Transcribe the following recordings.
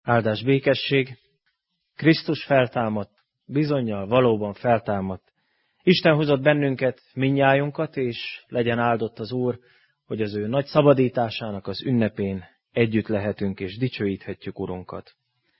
Áldás békesség, Krisztus feltámadt, bizonnyal valóban feltámadt. Isten hozott bennünket, mindnyájunkat, és legyen áldott az Úr, hogy az ő nagy szabadításának az ünnepén együtt lehetünk és dicsőíthetjük Urunkat.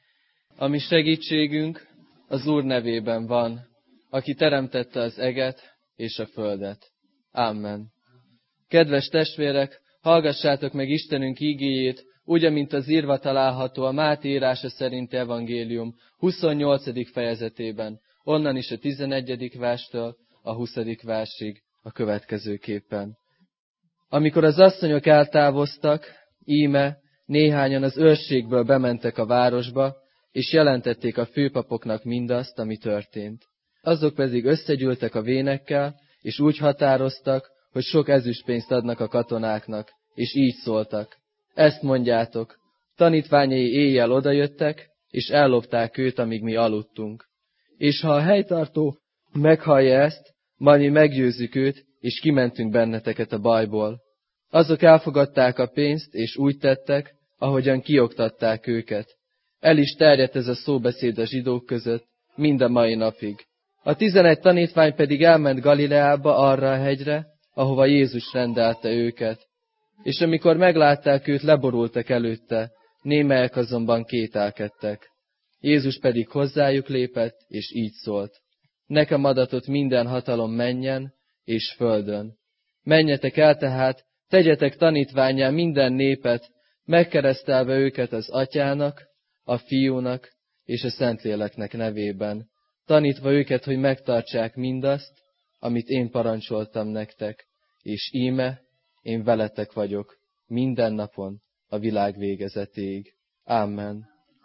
A mi segítségünk az Úr nevében van, aki teremtette az eget és a földet. Amen. Kedves testvérek, hallgassátok meg Istenünk ígéjét, úgy, amint az írva található a Máté írása szerinti evangélium 28. fejezetében, onnan is a 11. verstől a 20. versig a következőképpen. Amikor az asszonyok eltávoztak, íme néhányan az őrségből bementek a városba, és jelentették a főpapoknak mindazt, ami történt. Azok pedig összegyűltek a vénekkel, és úgy határoztak, hogy sok ezüstpénzt adnak a katonáknak, és így szóltak. Ezt mondjátok, tanítványai éjjel odajöttek, és ellopták őt, amíg mi aludtunk. És ha a helytartó meghallja ezt, majd mi meggyőzzük őt, és kimentünk benneteket a bajból. Azok elfogadták a pénzt, és úgy tettek, ahogyan kioktatták őket. El is terjedt ez a szóbeszéd a zsidók között, mind a mai napig. A 11 tanítvány pedig elment Galileába arra a hegyre, ahova Jézus rendelte őket. És amikor meglátták őt, leborultak előtte, némelyek azonban kételkedtek. Jézus pedig hozzájuk lépett, és így szólt. Nekem adatott minden hatalom mennyen és földön. Menjetek el tehát, tegyetek tanítvánnyá minden népet, megkeresztelve őket az Atyának, a Fiúnak és a Szentléleknek nevében, tanítva őket, hogy megtartsák mindazt, amit én parancsoltam nektek, és íme, én veletek vagyok minden napon a világ végezetéig. Amen.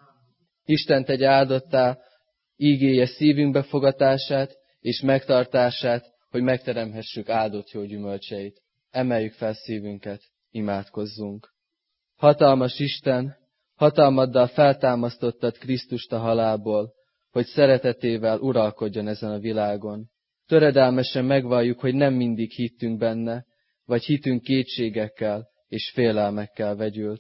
Isten tegye áldottá ígéje szívünk befogatását és megtartását, hogy megteremhessük áldott jó gyümölcseit. Emeljük fel szívünket, imádkozzunk. Hatalmas Isten, hatalmaddal feltámasztottad Krisztust a halálból, hogy szeretetével uralkodjon ezen a világon. Töredelmesen megvalljuk, hogy nem mindig hittünk benne, vagy hitünk kétségekkel és félelmekkel vegyült.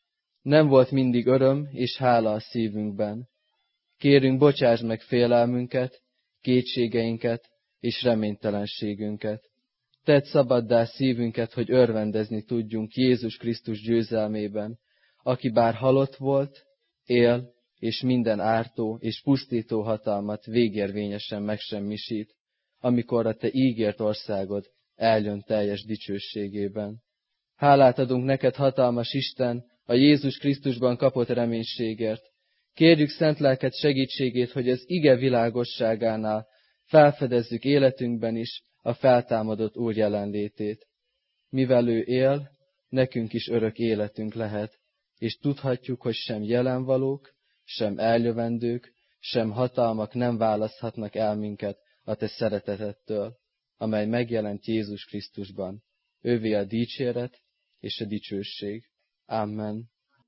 Nem volt mindig öröm és hála a szívünkben. Kérünk, bocsásd meg félelmünket, kétségeinket és reménytelenségünket. Tedd szabaddá szívünket, hogy örvendezni tudjunk Jézus Krisztus győzelmében, aki bár halott volt, él, és minden ártó és pusztító hatalmat végérvényesen megsemmisít, amikor a te ígért országod eljön teljes dicsőségében. Hálát adunk neked, hatalmas Isten, a Jézus Krisztusban kapott reménységért. Kérjük szent lelked segítségét, hogy az ige világosságánál felfedezzük életünkben is a feltámadott Úr jelenlétét. Mivel ő él, nekünk is örök életünk lehet, és tudhatjuk, hogy sem jelenvalók, sem eljövendők, sem hatalmak nem választhatnak el minket a te szeretetettől, amely megjelent Jézus Krisztusban. Ővé a dicséret és a dicsőség. Amen.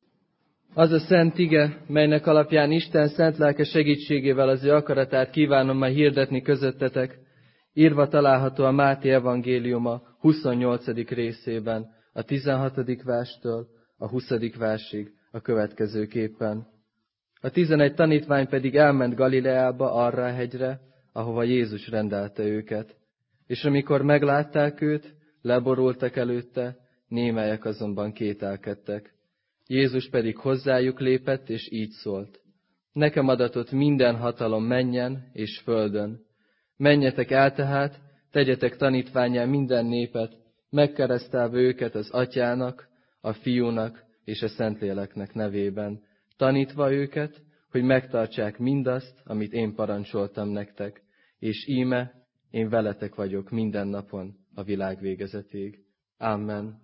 Az a szent ige, melynek alapján Isten szent lelke segítségével az ő akaratát kívánom ma hirdetni közöttetek, írva található a Máté evangéliuma 28. részében, a 16. verstől a 20. versig a következőképpen. A 11 tanítvány pedig elment Galileába arra a hegyre, ahova Jézus rendelte őket. És amikor meglátták őt, leborultak előtte, némelyek azonban kételkedtek. Jézus pedig hozzájuk lépett, és így szólt. Nekem adatott minden hatalom mennyen és földön. Menjetek el tehát, tegyetek tanítvánnyá minden népet, megkeresztelve őket az Atyának, a Fiúnak és a Szentléleknek nevében, tanítva őket, hogy megtartsák mindazt, amit én parancsoltam nektek, és íme, én veletek vagyok minden napon a világ végezetéig. Amen.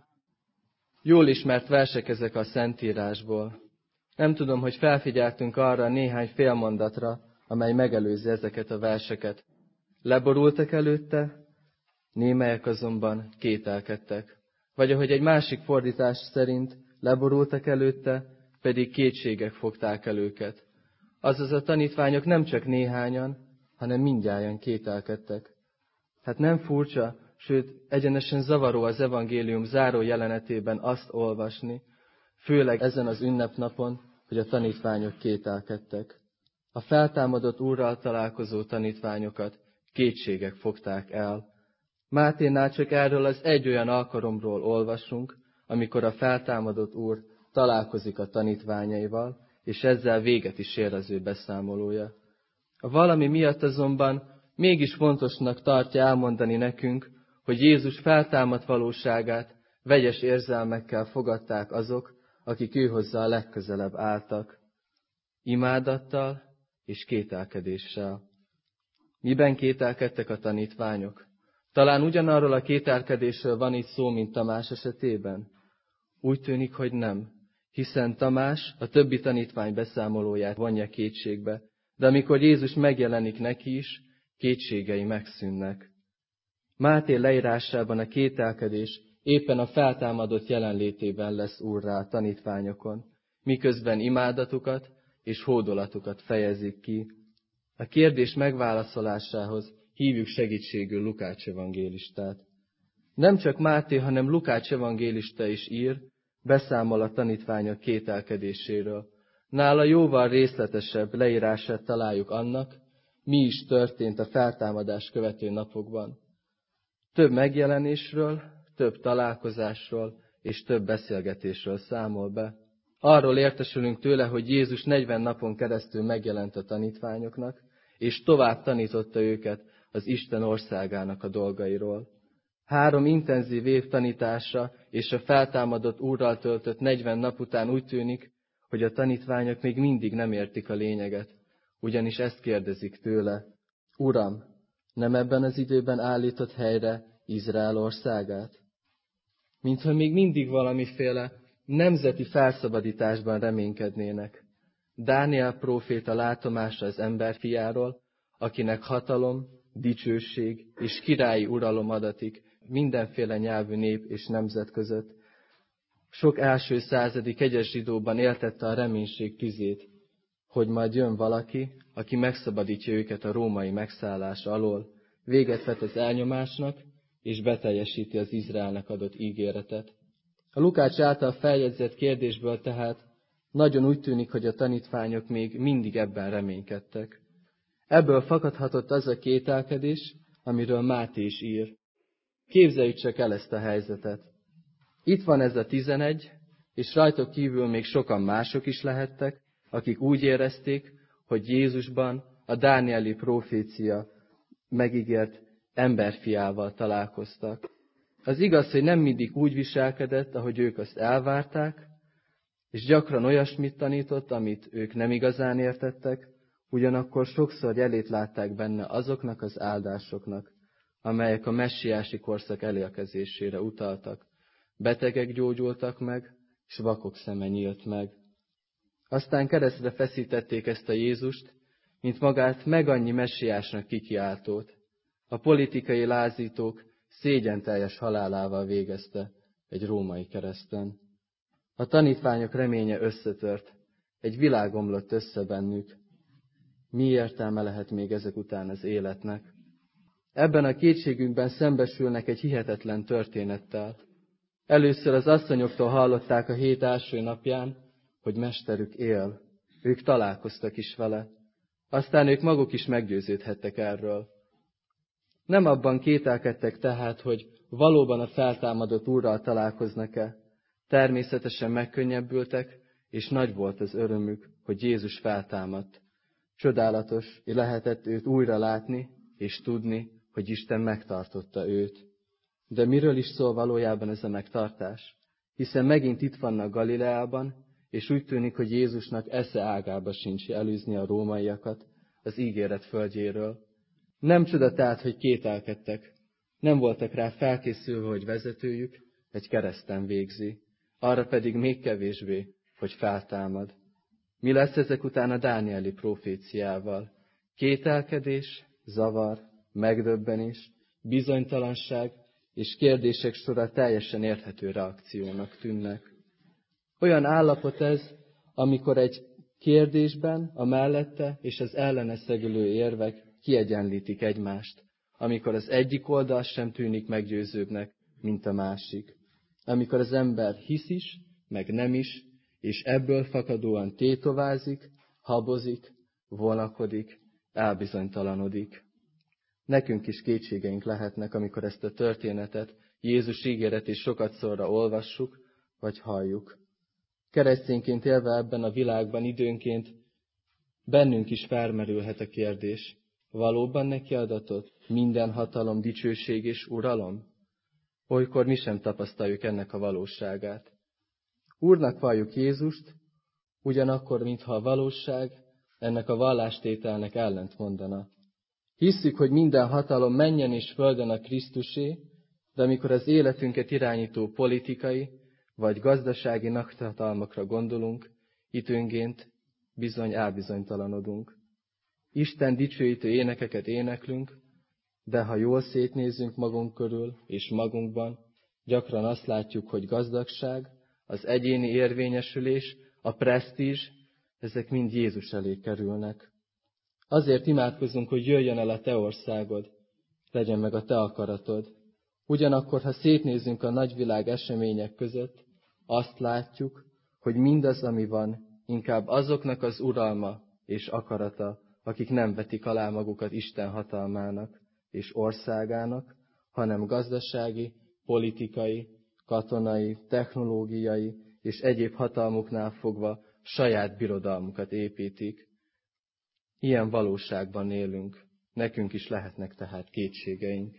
Jól ismert versek ezek a Szentírásból. Nem tudom, hogy felfigyeltünk arra néhány félmondatra, amely megelőzi ezeket a verseket. Leborultak előtte, némelyek azonban kételkedtek. Vagy ahogy egy másik fordítás szerint leborultak előtte, pedig kétségek fogták el őket. Azaz a tanítványok nem csak néhányan, hanem mindnyájan kételkedtek. Hát nem furcsa, sőt, egyenesen zavaró az evangélium záró jelenetében azt olvasni, főleg ezen az ünnepnapon, hogy a tanítványok kételkedtek. A feltámadott Úrral találkozó tanítványokat kétségek fogták el. Máténál csak erről az egy olyan alkalomról olvasunk, amikor a feltámadott Úr találkozik a tanítványaival, és ezzel véget is ér az ő beszámolója. A valami miatt azonban mégis fontosnak tartja elmondani nekünk, hogy Jézus feltámadt valóságát vegyes érzelmekkel fogadták azok, akik őhozzá a legközelebb álltak. Imádattal és kételkedéssel. Miben kételkedtek a tanítványok? Talán ugyanarról a kételkedésről van itt szó, mint Tamás esetében? Úgy tűnik, hogy nem, hiszen Tamás a többi tanítvány beszámolóját vonja kétségbe, de amikor Jézus megjelenik neki is, kétségei megszűnnek. Máté leírásában a kételkedés éppen a feltámadott jelenlétében lesz úrrá a tanítványokon, miközben imádatukat és hódolatukat fejezik ki. A kérdés megválaszolásához hívjuk segítségül Lukács evangélistát. Nem csak Máté, hanem Lukács evangélista is ír, beszámol a tanítványok kételkedéséről. Nála jóval részletesebb leírását találjuk annak, mi is történt a feltámadás követő napokban. Több megjelenésről, több találkozásról és több beszélgetésről számol be. Arról értesülünk tőle, hogy Jézus 40 napon keresztül megjelent a tanítványoknak, és tovább tanította őket az Isten országának a dolgairól. 3 intenzív év tanítása és a feltámadott Úrral töltött 40 nap után úgy tűnik, hogy a tanítványok még mindig nem értik a lényeget, ugyanis ezt kérdezik tőle: Uram, nem ebben az időben állított helyre Izrael országát? Mintha még mindig valamiféle nemzeti felszabadításban reménykednének. Dániel próféta látomása az emberfiáról, akinek hatalom, dicsőség és királyi uralom adatik mindenféle nyelvű nép és nemzet között. Sok első századi kegyes zsidóban éltette a reménység tüzét, hogy majd jön valaki, aki megszabadítja őket a római megszállás alól, véget vet az elnyomásnak, és beteljesíti az Izraelnek adott ígéretet. A Lukács által feljegyzett kérdésből tehát nagyon úgy tűnik, hogy a tanítványok még mindig ebben reménykedtek. Ebből fakadhatott az a kételkedés, amiről Máté is ír. Képzeljük csak el ezt a helyzetet. Itt van ez a 11, és rajtuk kívül még sokan mások is lehettek, akik úgy érezték, hogy Jézusban a dánieli profécia megígért emberfiával találkoztak. Az igaz, hogy nem mindig úgy viselkedett, ahogy ők azt elvárták, és gyakran olyasmit tanított, amit ők nem igazán értettek, ugyanakkor sokszor jelét látták benne azoknak az áldásoknak, amelyek a messiási korszak elérkezésére utaltak. Betegek gyógyultak meg, s vakok szeme nyílt meg. Aztán keresztre feszítették ezt a Jézust, mint magát megannyi messiásnak kikiáltót. A politikai lázítók szégyenteljes halálával végezte egy római kereszten. A tanítványok reménye összetört, egy világ omlott össze bennük. Mi értelme lehet még ezek után az életnek? Ebben a kétségünkben szembesülnek egy hihetetlen történettel. Először az asszonyoktól hallották a hét első napján, hogy mesterük él. Ők találkoztak is vele. Aztán ők maguk is meggyőződhettek erről. Nem abban kételkedtek tehát, hogy valóban a feltámadott Úrral találkoznak-e. Természetesen megkönnyebbültek, és nagy volt az örömük, hogy Jézus feltámadt. Csodálatos, hogy lehetett őt újra látni, és tudni, hogy Isten megtartotta őt. De miről is szól valójában ez a megtartás? Hiszen megint itt vannak Galileában, és úgy tűnik, hogy Jézusnak esze ágába sincs elűzni a rómaiakat az ígéret földjéről. Nem csoda tehát, hogy kételkedtek. Nem voltak rá felkészülve, hogy vezetőjük egy kereszten végzi. Arra pedig még kevésbé, hogy feltámad. Mi lesz ezek után a dánieli proféciával? Kételkedés, zavar, megdöbbenés, bizonytalanság és kérdések sora teljesen érthető reakciónak tűnnek. Olyan állapot ez, amikor egy kérdésben a mellette és az ellene szegülő érvek kiegyenlítik egymást, amikor az egyik oldal sem tűnik meggyőzőbbnek, mint a másik. Amikor az ember hisz is, meg nem is, és ebből fakadóan tétovázik, habozik, vonakodik, elbizonytalanodik. Nekünk is kétségeink lehetnek, amikor ezt a történetet, Jézus ígéretét sokat szorra olvassuk, vagy halljuk. Keresztényként élve ebben a világban időnként bennünk is felmerülhet a kérdés, valóban neki adatott minden hatalom, dicsőség és uralom? Olykor mi sem tapasztaljuk ennek a valóságát. Úrnak valljuk Jézust, ugyanakkor, mintha a valóság ennek a vallástételnek ellent mondana. Hisszük, hogy minden hatalom mennyen és földön a Krisztusé, de amikor az életünket irányító politikai vagy gazdasági nagyhatalmakra gondolunk, időnként bizony elbizonytalanodunk. Isten dicsőítő énekeket éneklünk, de ha jól szétnézünk magunk körül és magunkban, gyakran azt látjuk, hogy gazdagság, az egyéni érvényesülés, a presztízs, ezek mind Jézus elé kerülnek. Azért imádkozunk, hogy jöjjön el a te országod, legyen meg a te akaratod. Ugyanakkor, ha szétnézünk a nagyvilág események között, azt látjuk, hogy mindaz, ami van, inkább azoknak az uralma és akarata, akik nem vetik alá magukat Isten hatalmának és országának, hanem gazdasági, politikai, katonai, technológiai és egyéb hatalmuknál fogva saját birodalmukat építik. Ilyen valóságban élünk, nekünk is lehetnek tehát kétségeink.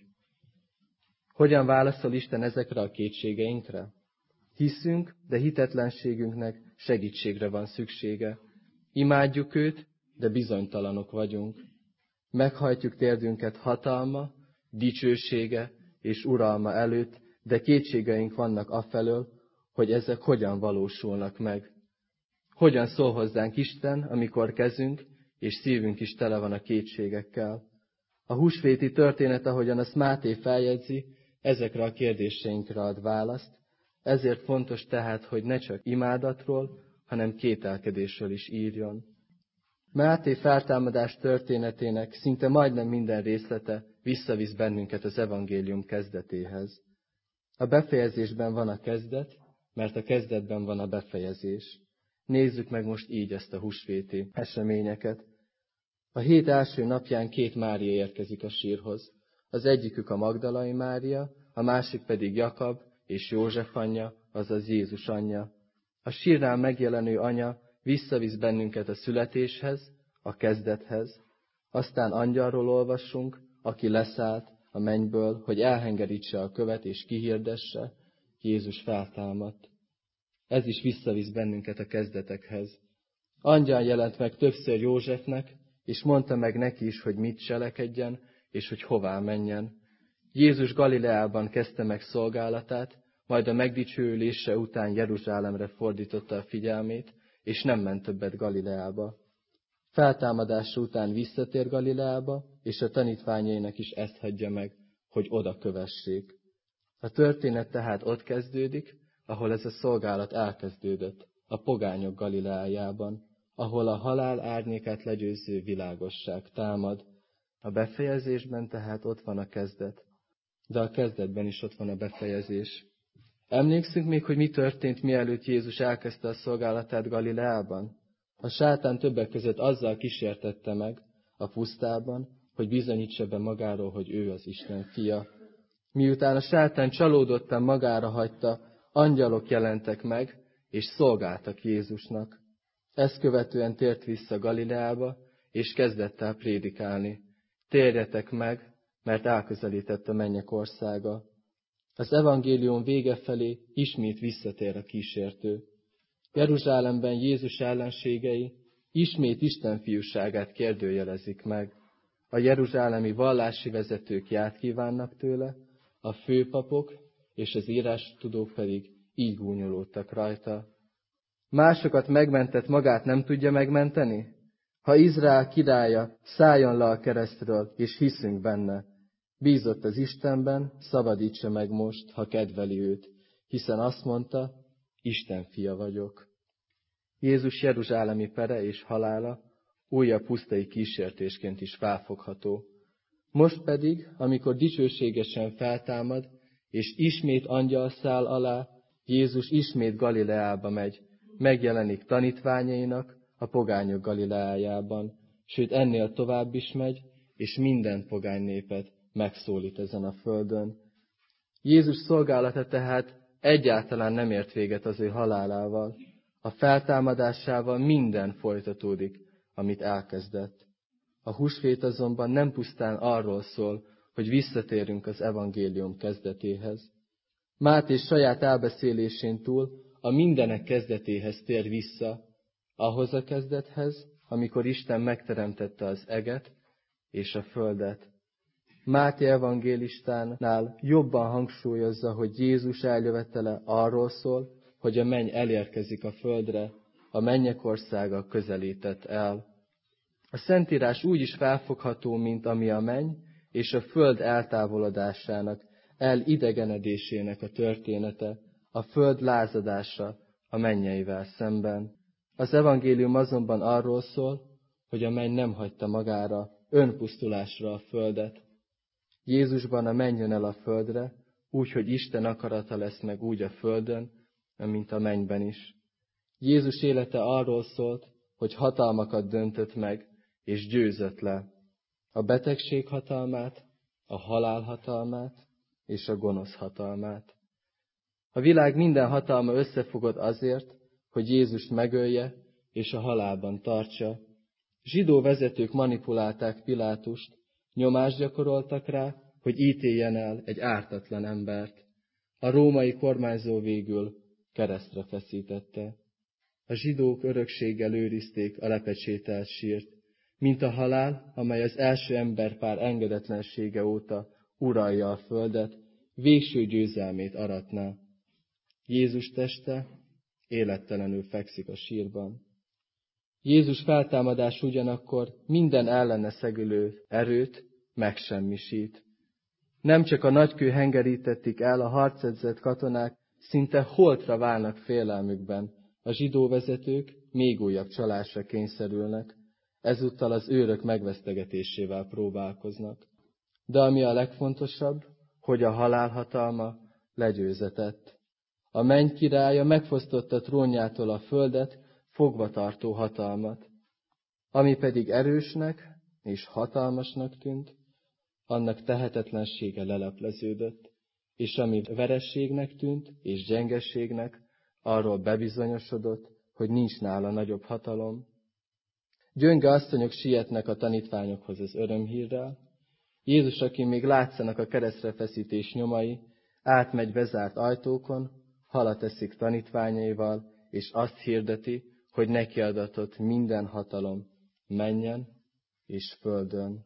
Hogyan válaszol Isten ezekre a kétségeinkre? Hiszünk, de hitetlenségünknek segítségre van szüksége. Imádjuk őt, de bizonytalanok vagyunk. Meghajtjuk térdünket hatalma, dicsősége és uralma előtt, de kétségeink vannak afelől, hogy ezek hogyan valósulnak meg. Hogyan szól hozzánk Isten, amikor kezünk és szívünk is tele van a kétségekkel. A húsvéti történet, ahogyan azt Máté feljegyzi, ezekre a kérdéseinkre ad választ, ezért fontos tehát, hogy ne csak imádatról, hanem kételkedésről is írjon. Máté feltámadás történetének szinte majdnem minden részlete visszavisz bennünket az evangélium kezdetéhez. A befejezésben van a kezdet, mert a kezdetben van a befejezés. Nézzük meg most így ezt a húsvéti eseményeket. A hét első napján 2 Mária érkezik a sírhoz. Az egyikük a Magdalai Mária, a másik pedig Jakab és József anyja, azaz Jézus anyja. A sírnál megjelenő anya visszavisz bennünket a születéshez, a kezdethez. Aztán angyalról olvassunk, aki leszállt a mennyből, hogy elhengerítse a követ és kihirdesse, Jézus feltámadt. Ez is visszavisz bennünket a kezdetekhez. Angyal jelent meg többször Józsefnek, és mondta meg neki is, hogy mit cselekedjen, és hogy hová menjen. Jézus Galileában kezdte meg szolgálatát, majd a megdicsőülése után Jeruzsálemre fordította a figyelmét, és nem ment többet Galileába. Feltámadása után visszatér Galileába, és a tanítványainak is ezt hagyja meg, hogy oda kövessék. A történet tehát ott kezdődik, ahol ez a szolgálat elkezdődött, a pogányok Galileájában, ahol a halál árnyékát legyőző világosság támad. A befejezésben tehát ott van a kezdet, de a kezdetben is ott van a befejezés. Emlékszünk még, hogy mi történt, mielőtt Jézus elkezdte a szolgálatát Galileában? A sátán többek között azzal kísértette meg a pusztában, hogy bizonyítsa be magáról, hogy ő az Isten fia. Miután a sátán csalódottan magára hagyta, angyalok jelentek meg, és szolgáltak Jézusnak. Ezt követően tért vissza Galileába, és kezdett el prédikálni. Térjetek meg, mert elközelített a mennyek országa. Az evangélium vége felé ismét visszatér a kísértő. Jeruzsálemben Jézus ellenségei ismét Isten fiúságát kérdőjelezik meg. A jeruzsálemi vallási vezetők ját kívánnak tőle, a főpapok és az írástudók pedig így gúnyolódtak rajta. Másokat megmentett, magát nem tudja megmenteni? Ha Izrael királya, szálljon le a keresztről, és hiszünk benne. Bízott az Istenben, szabadítsa meg most, ha kedveli őt, hiszen azt mondta, Isten fia vagyok. Jézus jeruzsálemi pere és halála újabb pusztai kísértésként is felfogható. Most pedig, amikor dicsőségesen feltámad, és ismét angyal száll alá, Jézus ismét Galileába megy, megjelenik tanítványainak a pogányok Galileájában, sőt ennél tovább is megy, és minden pogány népet megszólít ezen a földön. Jézus szolgálata tehát egyáltalán nem ért véget az ő halálával. A feltámadásával minden folytatódik, amit elkezdett. A húsvét azonban nem pusztán arról szól, hogy visszatérünk az evangélium kezdetéhez. Máté saját elbeszélésén túl a mindenek kezdetéhez tér vissza, ahhoz a kezdethez, amikor Isten megteremtette az eget és a földet. Máté evangélistánál jobban hangsúlyozza, hogy Jézus eljövetele arról szól, hogy a menny elérkezik a földre, a mennyek országa közelített el. A Szentírás úgy is felfogható, mint ami a menny és a föld eltávolodásának, elidegenedésének a története, a föld lázadása a mennyeivel szemben. Az evangélium azonban arról szól, hogy a menny nem hagyta magára, önpusztulásra a földet. Jézusban a menny jön el a földre, úgy, hogy Isten akarata lesz meg úgy a földön, mint a mennyben is. Jézus élete arról szólt, hogy hatalmakat döntött meg, és győzött le. A betegség hatalmát, a halál hatalmát, és a gonosz hatalmát. A világ minden hatalma összefogott azért, hogy Jézust megölje, és a halálban tartsa. Zsidó vezetők manipulálták Pilátust, nyomást gyakoroltak rá, hogy ítéljen el egy ártatlan embert. A római kormányzó végül keresztre feszítette. A zsidók örökséggel őrizték a lepecsételt sírt, mint a halál, amely az első emberpár engedetlensége óta uralja a földet, végső győzelmét aratná. Jézus teste élettelenül fekszik a sírban. Jézus feltámadás ugyanakkor minden ellene szegülő erőt megsemmisít. Nem csak a nagykő hengerítették el, a harcedzett katonák szinte holtra válnak félelmükben. A zsidó vezetők még újabb csalásra kényszerülnek, ezúttal az őrök megvesztegetésével próbálkoznak. De ami a legfontosabb, hogy a halál hatalma legyőzetett. A menny királya megfosztotta trónjától a földet, fogva tartó hatalmat. Ami pedig erősnek és hatalmasnak tűnt, annak tehetetlensége lelepleződött, és ami verességnek tűnt és gyengességnek, arról bebizonyosodott, hogy nincs nála nagyobb hatalom. Gyönge asszonyok sietnek a tanítványokhoz az örömhírrel. Jézus, aki még látszanak a keresztre feszítés nyomai, átmegy bezárt ajtókon, halat eszik tanítványaival, és azt hirdeti, hogy neki adatott minden hatalom mennyen és földön.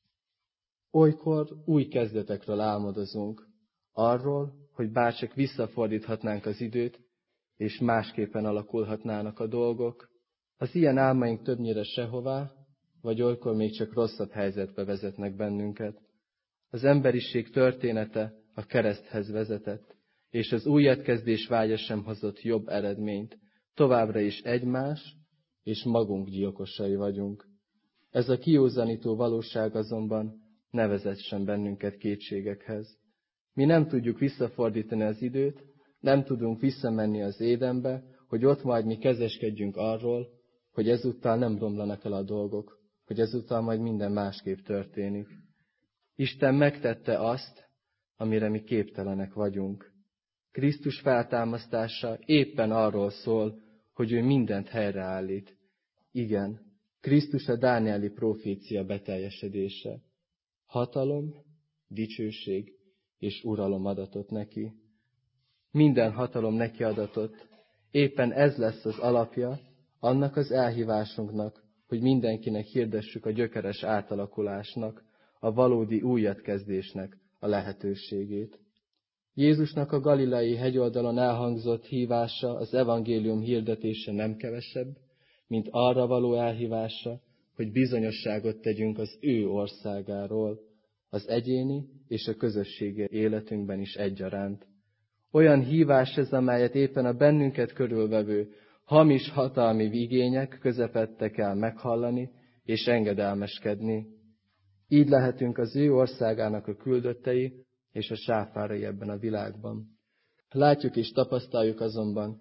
Olykor új kezdetekről álmodozunk, arról, hogy bárcsak visszafordíthatnánk az időt, és másképpen alakulhatnának a dolgok. Az ilyen álmaink többnyire sehová, vagy olykor még csak rosszabb helyzetbe vezetnek bennünket. Az emberiség története a kereszthez vezetett, és az újjákezdés vágya sem hozott jobb eredményt. Továbbra is egymás és magunk gyilkosai vagyunk. Ez a kiózanító valóság azonban ne vezessen bennünket kétségekhez. Mi nem tudjuk visszafordítani az időt, nem tudunk visszamenni az Édenbe, hogy ott majd mi kezeskedjünk arról, hogy ezúttal nem romlanak el a dolgok, hogy ezúttal majd minden másképp történik. Isten megtette azt, amire mi képtelenek vagyunk. Krisztus feltámasztása éppen arról szól, hogy ő mindent helyreállít. Igen, Krisztus a dánieli profécia beteljesedése. Hatalom, dicsőség és uralom adatott neki. Minden hatalom neki adatott. Éppen ez lesz az alapja annak az elhívásunknak, hogy mindenkinek hirdessük a gyökeres átalakulásnak, a valódi újatkezdésnek a lehetőségét. Jézusnak a galileai hegyoldalon elhangzott hívása, az evangélium hirdetése nem kevesebb, mint arra való elhívása, hogy bizonyosságot tegyünk az ő országáról, az egyéni és a közösségi életünkben is egyaránt. Olyan hívás ez, amelyet éppen a bennünket körülvevő hamis hatalmi igények közepette kell meghallani és engedelmeskedni. Így lehetünk az ő országának a küldöttei és a sáfárai ebben a világban. Látjuk és tapasztaljuk azonban,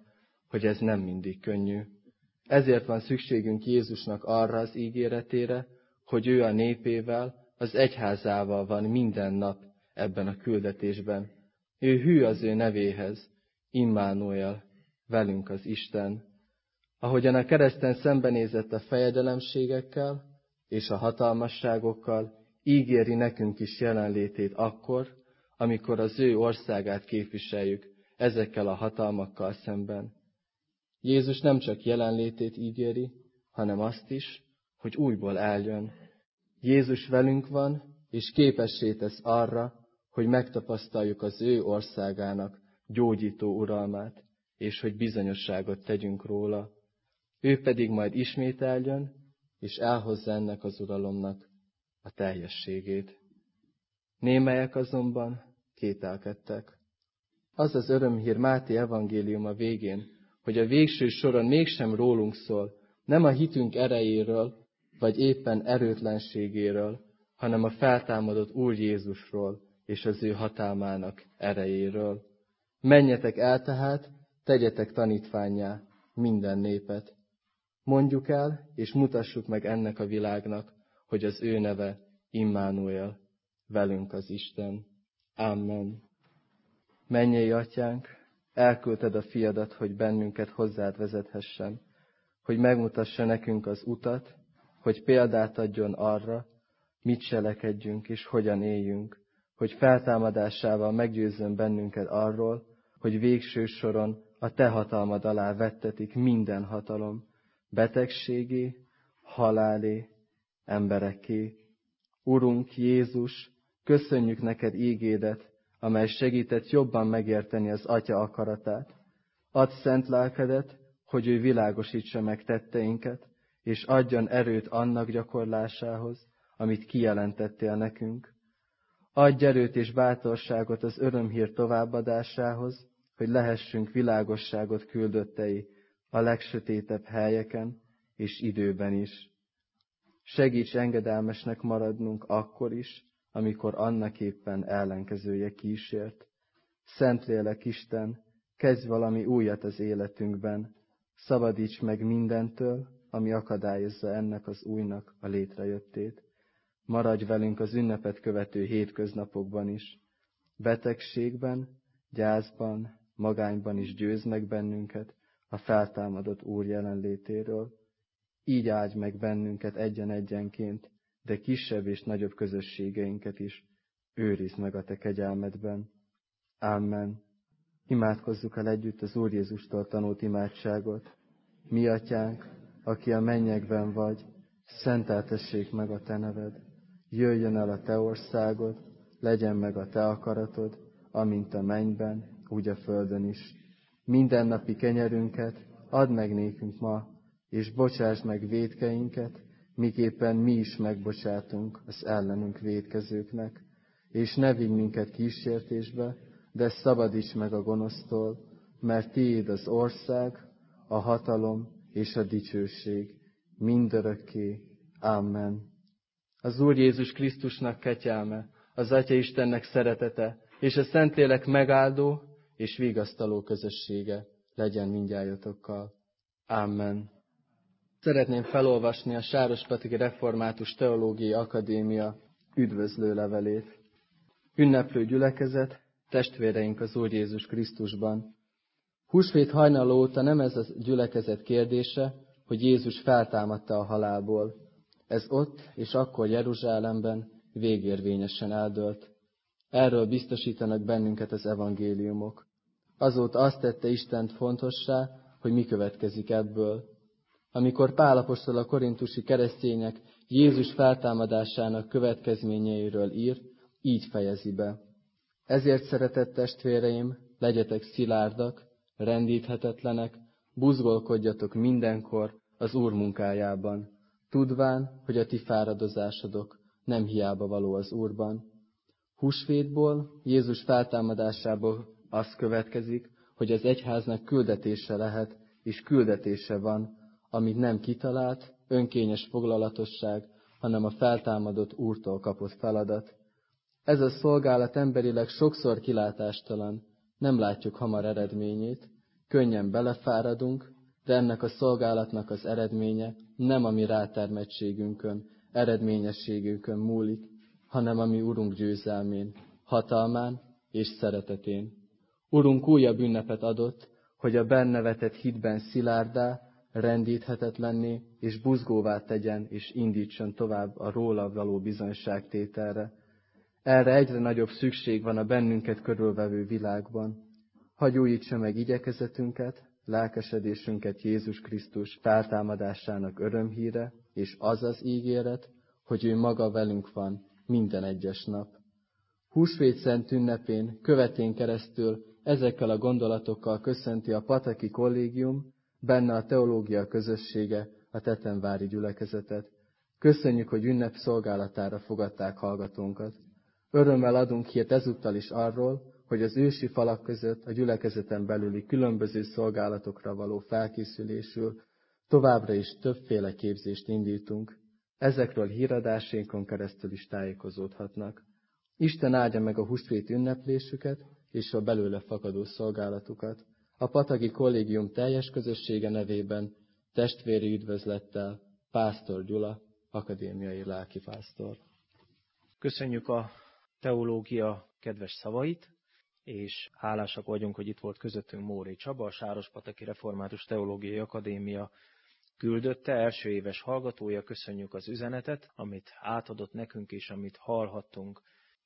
hogy ez nem mindig könnyű. Ezért van szükségünk Jézusnak arra az ígéretére, hogy ő a népével, az egyházával van minden nap ebben a küldetésben. Ő hű az ő nevéhez, Immanuel, velünk az Isten. Ahogyan a kereszten szembenézett a fejedelemségekkel és a hatalmasságokkal, ígéri nekünk is jelenlétét akkor, amikor az ő országát képviseljük ezekkel a hatalmakkal szemben. Jézus nem csak jelenlétét ígéri, hanem azt is, hogy újból eljön. Jézus velünk van, és képessé tesz arra, hogy megtapasztaljuk az ő országának gyógyító uralmát, és hogy bizonyosságot tegyünk róla. Ő pedig majd ismét eljön, és elhozza ennek az uralomnak a teljességét. Némelyek azonban kételkedtek. Az az örömhír Máté evangéliuma végén, hogy a végső soron mégsem rólunk szól, nem a hitünk erejéről, vagy éppen erőtlenségéről, hanem a feltámadott Úr Jézusról és az ő hatalmának erejéről. Menjetek el tehát, tegyetek tanítvánnyá minden népet. Mondjuk el, és mutassuk meg ennek a világnak, hogy az ő neve Immanuel, velünk az Isten. Amen. Mennyei Atyánk, elküldted a fiadat, hogy bennünket hozzád vezethessen, hogy megmutassa nekünk az utat, hogy példát adjon arra, mit cselekedjünk és hogyan éljünk, hogy feltámadásával meggyőzzön bennünket arról, hogy végső soron a te hatalmad alá vettetik minden hatalom, betegségé, halálé, embereké. Urunk Jézus, köszönjük neked ígédet, amely segített jobban megérteni az Atya akaratát. Add szent lelkedet, hogy ő világosítsa meg tetteinket, és adjon erőt annak gyakorlásához, amit kijelentettél nekünk. Adj erőt és bátorságot az örömhír továbbadásához, hogy lehessünk világosságot küldöttei a legsötétebb helyeken és időben is. Segíts engedelmesnek maradnunk akkor is, amikor annak éppen ellenkezője kísért. Szentlélek Isten, kezdj valami újat az életünkben, szabadíts meg mindentől, ami akadályozza ennek az újnak a létrejöttét. Maradj velünk az ünnepet követő hétköznapokban is. Betegségben, gyászban, magányban is győzd meg bennünket a feltámadott Úr jelenlétéről. Így áldj meg bennünket egyen-egyenként, de kisebb és nagyobb közösségeinket is őrizd meg a te kegyelmedben. Amen. Imádkozzuk el együtt az Úr Jézustól tanult imádságot. Mi atyánk, aki a mennyekben vagy, szenteltessék meg a te neved. Jöjjön el a te országod, legyen meg a te akaratod, amint a mennyben, úgy a földön is. Mindennapi kenyerünket add meg nékünk ma, és bocsásd meg vétkeinket, miképpen mi is megbocsátunk az ellenünk vétkezőknek. És ne vigy minket kísértésbe, de szabadíts meg a gonosztól, mert tiéd az ország, a hatalom és a dicsőség mindörökké. Amen. Az Úr Jézus Krisztusnak kegyelme, az Atya Istennek szeretete, és a Szentlélek megáldó és vigasztaló közössége legyen mindnyájotokkal. Amen. Szeretném felolvasni a Sárospatiki Református Teológiai Akadémia üdvözlő levelét. Ünneplő gyülekezet, testvéreink az Úr Jézus Krisztusban. Húsvét hajnal óta nem ez a gyülekezet kérdése, hogy Jézus feltámadta a halálból. Ez ott és akkor Jeruzsálemben végérvényesen eldőlt. Erről biztosítanak bennünket az evangéliumok. Azóta azt tette Istent fontossá, hogy mi következik ebből. Amikor Pál apostol a korintusi keresztények Jézus feltámadásának következményeiről ír, így fejezi be. Ezért, szeretett testvéreim, legyetek szilárdak, rendíthetetlenek, buzgolkodjatok mindenkor az Úr munkájában, tudván, hogy a ti fáradozásodok nem hiába való az Úrban. Húsvétból, Jézus feltámadásából az következik, hogy az egyháznak küldetése lehet, és küldetése van, amit nem kitalált, önkényes foglalatosság, hanem a feltámadott Úrtól kapott feladat. Ez a szolgálat emberileg sokszor kilátástalan, nem látjuk hamar eredményét, Könnyen belefáradunk, de ennek a szolgálatnak az eredménye nem a mi rátermettségünkön, eredményességünkön múlik, hanem a mi Urunk győzelmén, hatalmán és szeretetén. Urunk újabb ünnepet adott, hogy a benne vetett hitben szilárdá, rendíthetetlenné és buzgóvá tegyen és indítson tovább a róla való bizonyságtételre. Erre egyre nagyobb szükség van a bennünket körülvevő világban. Hadd újítsa meg igyekezetünket, lelkesedésünket Jézus Krisztus feltámadásának örömhíre, és az az ígéret, hogy ő maga velünk van minden egyes nap. Húsvét szent ünnepén, követén keresztül ezekkel a gondolatokkal köszönti a Pataki Kollégium, benne a teológia közössége, a tetemvári gyülekezetet. Köszönjük, hogy ünnep szolgálatára fogadták hallgatónkat. Örömmel adunk hírt ezúttal is arról, hogy az ősi falak között a gyülekezeten belüli különböző szolgálatokra való felkészülésül továbbra is többféle képzést indítunk. Ezekről híradásénkon keresztül is tájékozódhatnak. Isten áldja meg a húsvét ünneplésüket és a belőle fakadó szolgálatukat. A Pataki Kollégium teljes közössége nevében testvéri üdvözlettel Pásztor Gyula, akadémiai lelkipásztor. Köszönjük a teológia kedves szavait, és hálásak vagyunk, hogy itt volt közöttünk Móri Csaba, a Sárospataki Református Teológiai Akadémia küldötte, első éves hallgatója. Köszönjük az üzenetet, amit átadott nekünk, és amit hallhattunk.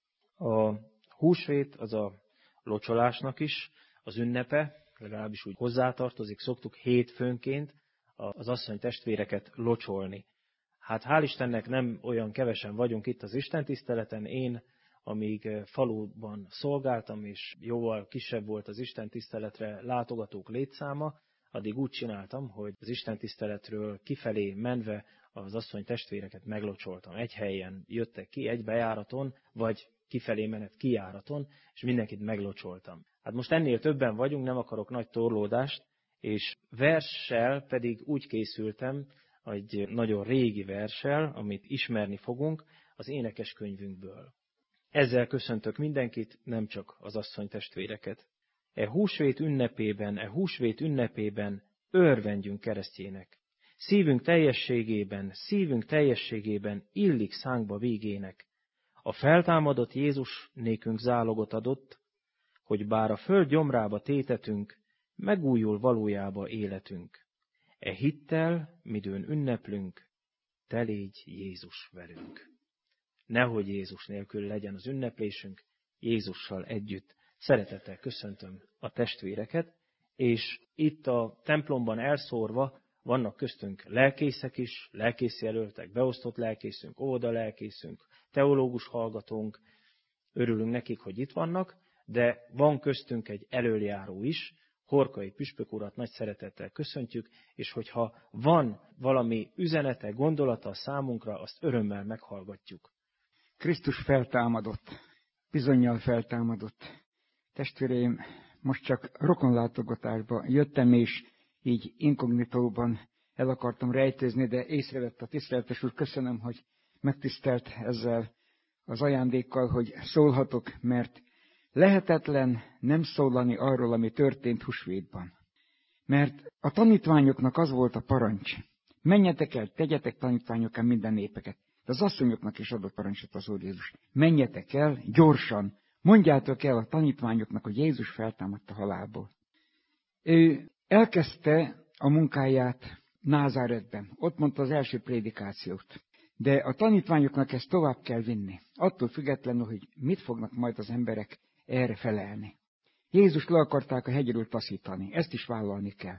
A húsvét az a locsolásnak is az ünnepe, legalábbis úgy hozzátartozik, szoktuk hétfőnként az asszony testvéreket locsolni. Hát hál' Istennek nem olyan kevesen vagyunk itt az istentiszteleten. Én, amíg faluban szolgáltam, és jóval kisebb volt az istentiszteletre látogatók létszáma, addig úgy csináltam, hogy az istentiszteletről kifelé menve az asszony testvéreket meglocsoltam. Egy helyen jöttek ki, egy bejáraton, vagy kifelé menet kijáraton, és mindenkit meglocsoltam. Hát most ennél többen vagyunk, nem akarok nagy torlódást, és verssel pedig úgy készültem, egy nagyon régi verssel, amit ismerni fogunk az énekeskönyvünkből. Ezzel köszöntök mindenkit, nem csak az asszony testvéreket. E húsvét ünnepében örvendjünk keresztjének. Szívünk teljességében illik szánkba végének. A feltámadott Jézus nékünk zálogot adott, hogy bár a föld gyomrába tétetünk, megújul valójába életünk. E hittel, midőn ünneplünk, te légy Jézus velünk. Nehogy Jézus nélkül legyen az ünneplésünk, Jézussal együtt. Szeretettel köszöntöm a testvéreket, és itt a templomban elszórva vannak köztünk lelkészek is, lelkészjelöltek, beosztott lelkészünk, óvodalelkészünk, teológus hallgatónk. Örülünk nekik, hogy itt vannak, de van köztünk egy elöljáró is, Horkai püspök urat nagy szeretettel köszöntjük, és hogyha van valami üzenete, gondolata számunkra, azt örömmel meghallgatjuk. Krisztus feltámadott, bizonnyal feltámadott. Testvéreim, most csak rokonlátogatásba jöttem, és így inkognitóban el akartam rejtőzni, de észrevett a tiszteletes úr, köszönöm, hogy megtisztelt ezzel az ajándékkal, hogy szólhatok, mert lehetetlen nem szólani arról, ami történt húsvétban. Mert a tanítványoknak az volt a parancs. Menjetek el, tegyetek tanítványokká minden népeket. De az asszonyoknak is adott parancsot az Úr Jézus. Menjetek el, gyorsan, mondjátok el a tanítványoknak, hogy Jézus feltámadt a halálból. Ő elkezdte a munkáját Názáretben. Ott mondta az első prédikációt. De a tanítványoknak ezt tovább kell vinni. Attól függetlenül, hogy mit fognak majd az emberek erre felelni. Jézus le akarták a hegyről taszítani. Ezt is vállalni kell.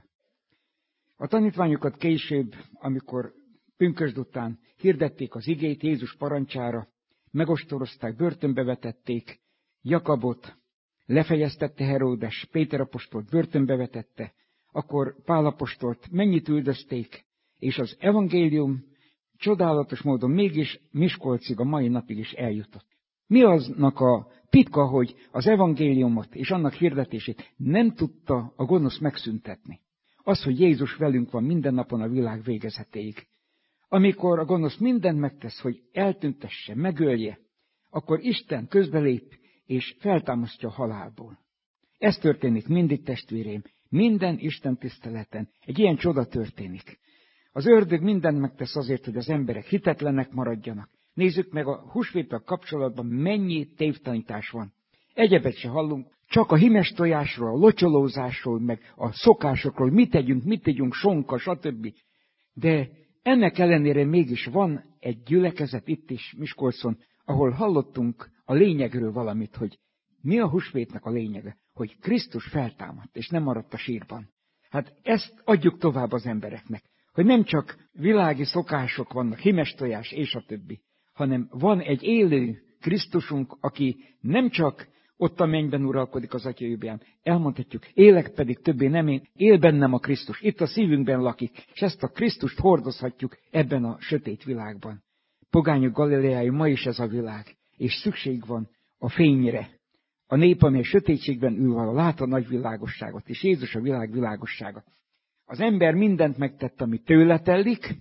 A tanítványokat később, amikor pünkösd után hirdették az igét Jézus parancsára, megostorozták, börtönbe vetették, Jakabot lefejeztette Heródes, Péter apostolt börtönbe vetette, akkor Pál apostolt mennyit üldözték, és az evangélium csodálatos módon mégis Miskolcig a mai napig is eljutott. Mi aznak a titka, hogy az evangéliumot és annak hirdetését nem tudta a gonosz megszüntetni? Az, hogy Jézus velünk van minden napon a világ végezetéig. Amikor a gonosz mindent megtesz, hogy eltüntesse, megölje, akkor Isten közbelép és feltámasztja a halálból. Ez történik mindig, testvéreim. Minden Isten tiszteleten egy ilyen csoda történik. Az ördög mindent megtesz azért, hogy az emberek hitetlenek maradjanak. Nézzük meg a húsvéttal kapcsolatban mennyi tévtanítás van. Egyebet se hallunk, csak a himes tojásról, a locsolózásról, meg a szokásokról, mit tegyünk, sonka, stb. De ennek ellenére mégis van egy gyülekezet itt is, Miskolcon, ahol hallottunk a lényegről valamit, hogy mi a húsvétnek a lényege, hogy Krisztus feltámadt, és nem maradt a sírban. Hát ezt adjuk tovább az embereknek, hogy nem csak világi szokások vannak, himes tojás és a többi, hanem van egy élő Krisztusunk, aki nem csak ott a mennyben uralkodik az Atya jobbján. Elmondhatjuk, élek pedig többé nem én, él bennem a Krisztus. Itt a szívünkben lakik, és ezt a Krisztust hordozhatjuk ebben a sötét világban. Pogányok Galileái ma is ez a világ, és szükség van a fényre. A nép, amely sötétségben ül vala, lát a nagy világosságot, és Jézus a világ világossága. Az ember mindent megtett, ami tőle telik,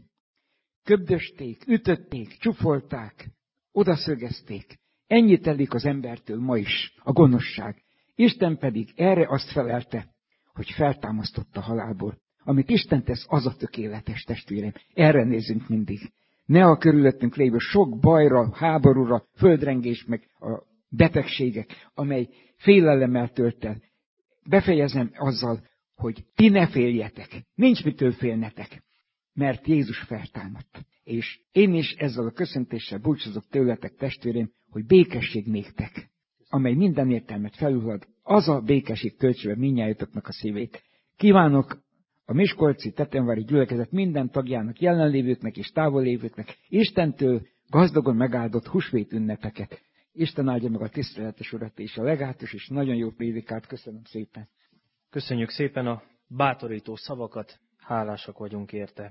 köbdösték, ütötték, csupolták, odaszögezték. Ennyit telik az embertől ma is, a gonoszság. Isten pedig erre azt felelte, hogy feltámasztotta a halálból. Amit Isten tesz, az a tökéletes, testvérem. Erre nézzünk mindig. Ne a körülöttünk lévő sok bajra, háborúra, földrengés, meg a betegségek, amely félelemmel tölt el. Befejezem azzal, hogy ti ne féljetek. Nincs mitől félnetek, mert Jézus feltámadt. És én is ezzel a köszöntéssel búcsúzok tőletek, testvérem, hogy békesség néktek, amely minden értelmet felülhalad, az a békesség töltse be mindnyájatoknak a szívét. Kívánok a miskolci Tetemvári gyülekezet minden tagjának, jelenlévőknek és távollévőknek Istentől gazdagon megáldott húsvét ünnepeket. Isten áldja meg a tiszteletes urat és a legátus, és nagyon jó prédikát. Köszönöm szépen. Köszönjük szépen a bátorító szavakat, hálásak vagyunk érte.